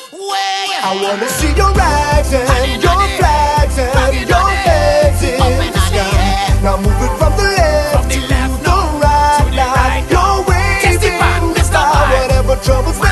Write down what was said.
I wanna see your rags and your flags and your hands in the sky. Now move it from the left to the right. Now you're waving the star, whatever troubles.